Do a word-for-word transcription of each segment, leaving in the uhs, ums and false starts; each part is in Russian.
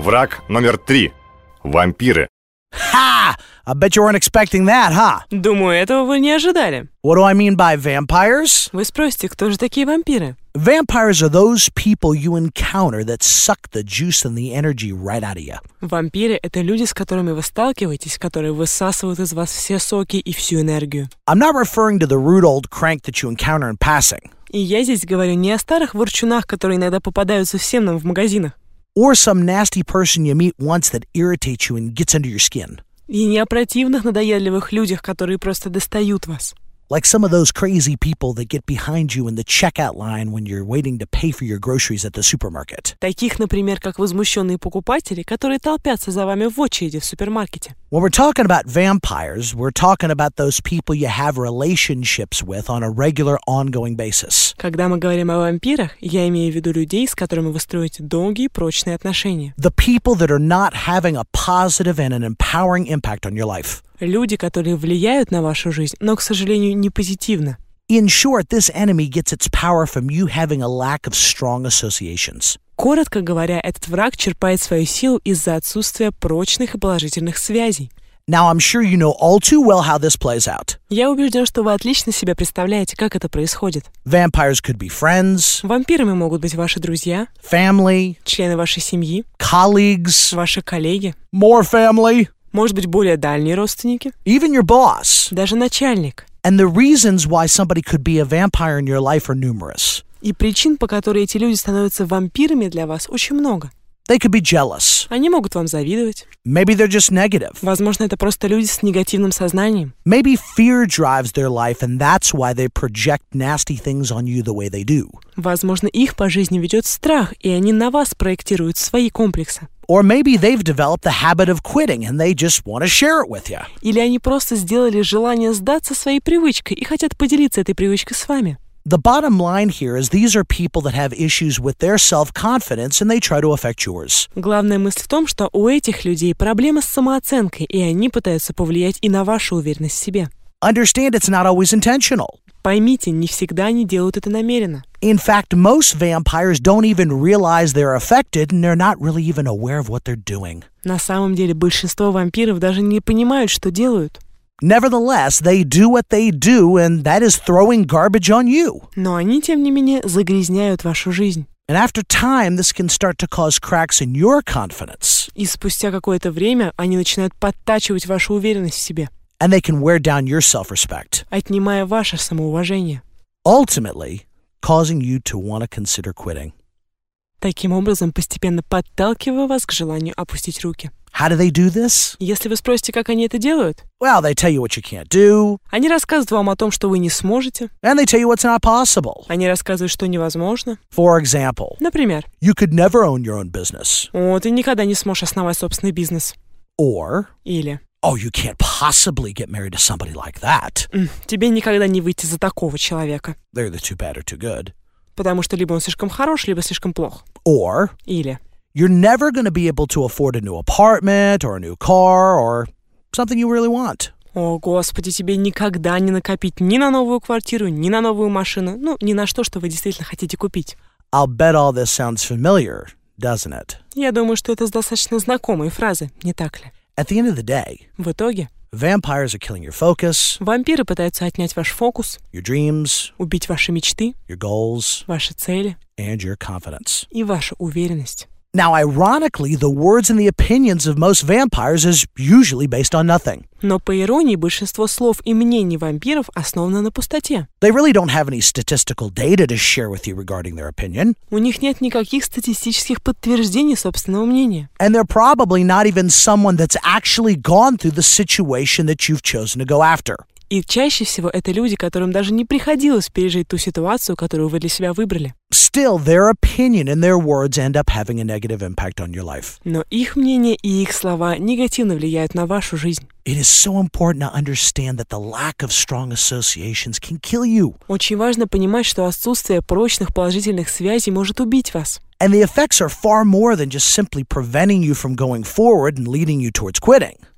Враг номер три. Вампиры. Ha! I bet you weren't expecting that, huh? Думаю, этого вы не ожидали. What do I mean by vampires? Вы спросите, кто же такие вампиры? Vampires are those people you encounter that suck the juice and the energy right out of you. Вампиры — это люди, с которыми вы сталкиваетесь, которые высасывают из вас все соки и всю энергию. I'm not referring to the rude old crank that you encounter in passing. И я здесь говорю не о старых ворчунах, которые иногда попадаются всем нам в магазинах. Or some nasty person you meet once that irritates you and gets under your skin. И не о противных, надоедливых людях, которые просто достают вас. Like some of those crazy people that get behind you in the checkout line when you're waiting to pay for your groceries at the supermarket. Таких, например, как возмущенные покупатели, которые толпятся за вами в очереди в супермаркете. When we're talking about vampires, we're talking about those people you have relationships with on a regular, ongoing basis. Когда мы говорим о вампирах, я имею в виду людей, с которыми вы строите долгие, прочные отношения. The people that are not having a positive and an empowering impact on your life. Люди, которые влияют на вашу жизнь, но, к сожалению, не позитивно. In short, this enemy gets its power from you having a lack of strong associations. Коротко говоря, этот враг черпает свою силу из-за отсутствия прочных и положительных связей. Now, I'm sure you know all too well how this plays out. Я убежден, что вы отлично себе представляете, как это происходит. Vampires could be friends, Вампирами могут быть ваши друзья, family, члены вашей семьи, colleagues, ваши коллеги, more family, может быть, более дальние родственники, even your boss. даже начальник. And the reasons why somebody could be a vampire in your life are numerous. И причин, по которой эти люди становятся вампирами для вас, очень много. They could be jealous. Они могут вам завидовать. Maybe they're just negative. Возможно, это просто люди с негативным сознанием. Maybe fear drives their life, and that's why they project nasty things on you the way they do. Возможно, их по жизни ведет страх, и они на вас проектируют свои комплексы. Or maybe they've developed the habit of quitting, and they just want to share it with you. Или они просто сделали желание сдаться своей привычкой и хотят поделиться этой привычкой с вами. The bottom line here is these are people that have issues with their self-confidence, and they try to affect yours. Главная мысль в том, что у этих людей проблемы с самооценкой, и они пытаются повлиять и на вашу уверенность в себе. Understand it's not always intentional. Поймите, не всегда они делают это намеренно. In fact, most vampires don't even realize they're affected, and they're not really even aware of what they're doing. На самом деле, большинство вампиров даже не понимают, что делают. Nevertheless, they do what they do, and that is throwing garbage on you. Но они, тем не менее, загрязняют вашу жизнь. And after time, this can start to cause cracks in your confidence. И спустя какое-то время они начинают подтачивать вашу уверенность в себе. And they can wear down your self-respect, отнимая ваше самоуважение. ultimately causing you to want to consider quitting. Таким образом, постепенно подталкивая вас к желанию опустить руки. How do they do this? Если вы спросите, как они это делают, Well, they tell you what you can't do, они рассказывают вам о том, что вы не сможете. and they tell you what's not possible. Они рассказывают, что невозможно. For example, Например, you could never own your own business. «О, ты никогда не сможешь основать собственный бизнес». Or, Или oh, you can't possibly get married to somebody like that. «М, тебе никогда не выйти за такого человека». They're either too bad or too good. Потому что либо он слишком хорош, либо слишком плох. Or, Или you're never going to be able to afford a new apartment or a new car or something you really want. «О, Господи, тебе никогда не накопить ни на новую квартиру, ни на новую машину, ну, ни на что, что вы действительно хотите купить». I'll bet all this sounds familiar, doesn't it? Я думаю, что это достаточно знакомые фразы, не так ли? At the end of the day, В итоге, vampires are killing your focus, вампиры пытаются отнять ваш фокус, your dreams, убить ваши мечты, your goals, ваши цели and your confidence. и вашу уверенность. Now, ironically, the words and the opinions of most vampires is usually based on nothing. Но по иронии, большинство слов и мнений вампиров основано на пустоте. They really don't have any statistical data to share with you regarding their opinion, У них нет никаких статистических подтверждений собственного мнения. and they're probably not even someone that's actually gone through the situation that you've chosen to go after. И чаще всего это люди, которым даже не приходилось пережить ту ситуацию, которую вы для себя выбрали. Still, their opinion and their words end up having a negative impact on your life. Но их мнение и их слова негативно влияют на вашу жизнь. It is so important to understand that the lack of strong associations can kill you. Очень важно понимать, что отсутствие прочных положительных связей может убить вас. And the effects are far more than just simply preventing you from going forward and leading you towards quitting.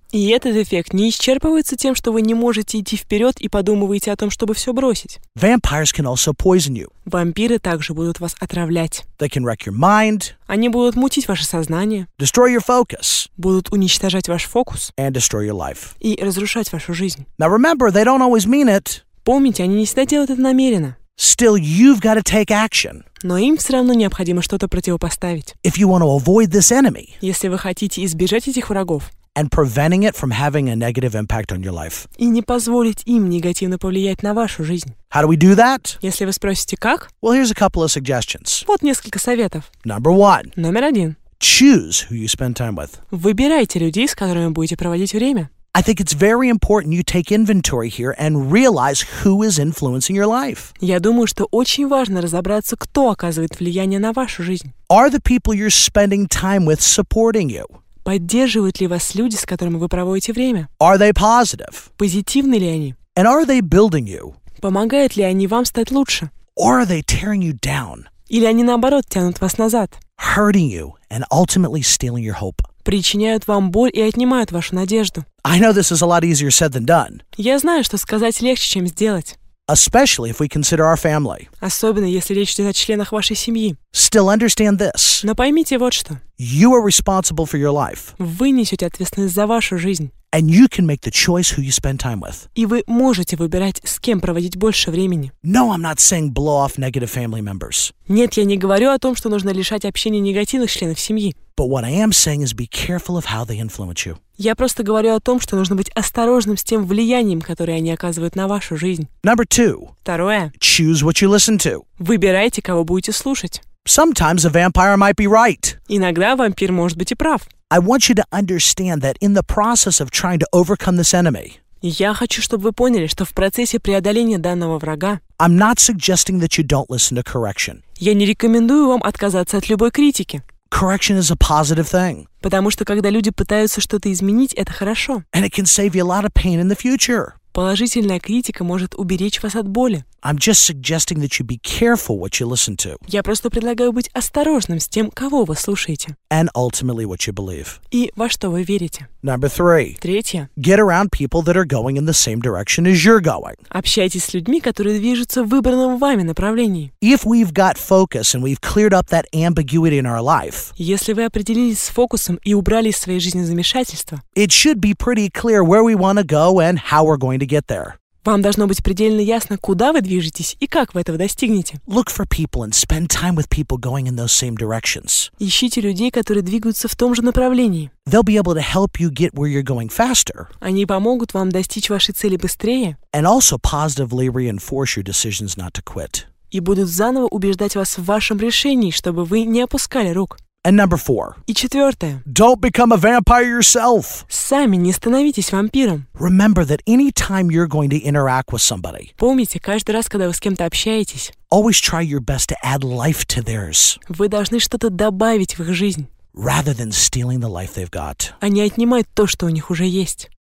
И этот эффект не исчерпывается тем, что вы не можете идти вперед и подумываете о том, чтобы все бросить. Vampires can also poison you. Вампиры также будут вас отравлять. They can wreck your mind, Они будут мутить ваше сознание, destroy your focus, будут уничтожать ваш фокус and destroy your life. и разрушать вашу жизнь. Now remember, they don't always mean it. Помните, они не всегда делают это намеренно. Still, you've got to take action. Но им все равно необходимо что-то противопоставить. If you want to avoid this enemy Если вы хотите избежать этих врагов and preventing it from having a negative impact on your life. и не позволить им негативно повлиять на вашу жизнь. How do we do that? Если вы спросите, как? Well, here's a couple of suggestions. Вот несколько советов. Number one, Номер один. choose who you spend time with. Выбирайте людей, с которыми будете проводить время. I think it's very important you take inventory here and realize who is influencing your life. Я думаю, что очень важно разобраться, кто оказывает влияние на вашу жизнь. Are the people you're spending time with supporting you? Поддерживают ли вас люди, с которыми вы проводите время? Are they positive? Позитивны ли они? And are they building you? Помогают ли они вам стать лучше? Or are they tearing you down, Или они, наоборот, тянут вас назад? hurting you, and ultimately stealing your hope? Причиняют вам боль и отнимают вашу надежду? I know this is a lot easier said than done, Я знаю, что сказать легче, чем сделать. especially if we consider our family. Особенно, если речь идет о членах вашей семьи. Still understand this. Но поймите вот что. You are responsible for your life, Вы несете ответственность за вашу жизнь. and you can make the choice who you spend time with. И вы можете выбирать, с кем проводить больше времени. No, I'm not saying blow off negative family members. Нет, я не говорю о том, что нужно лишать общения негативных членов семьи. But what I am saying is be careful of how they influence you. Я просто говорю о том, что нужно быть осторожным с тем влиянием, которое они оказывают на вашу жизнь. Number two, Второе. choose what you listen to. Выбирайте, кого будете слушать. Sometimes a vampire might be right. Иногда вампир может быть и прав. I want you to understand that in the process of trying to overcome this enemy, И я хочу, чтобы вы поняли, что в процессе преодоления данного врага I'm not suggesting that you don't listen to correction. я не рекомендую вам отказаться от любой критики. Correction is a positive thing, Потому что когда люди пытаются что-то изменить, это хорошо. and it can save you a lot of pain in the future. Положительная критика может уберечь вас от боли. I'm just suggesting that you be careful what you listen to, Я просто предлагаю быть осторожным с тем, кого вы слушаете. and ultimately what you believe. И во что вы верите. Number three, Третье. get around people that are going in the same direction as you're going. Общайтесь с людьми, которые движутся в выбранном вами направлении. If we've got focus and we've cleared up that ambiguity in our life, Если вы определились с фокусом и убрали из своей жизни замешательство, it should be pretty clear where we want to go and how we're going to get there. вам должно быть предельно ясно, куда вы движетесь и как вы этого достигнете. Look for people and spend time with people going in those same directions. Ищите людей, которые двигаются в том же направлении. They'll be able to help you get where you're going faster Они помогут вам достичь вашей цели быстрее and also positively reinforce your decisions not to quit. и будут заново убеждать вас в вашем решении, чтобы вы не опускали рук. And number four, И четвертое. don't become a vampire yourself. Сами не становитесь вампиром. Remember that anytime you're going to interact with somebody, Помните, каждый раз, когда вы с кем-то общаетесь, always try your best to add life to theirs вы должны что-то добавить в их жизнь, rather than stealing the life they've got. а не отнимать то, что у них уже есть.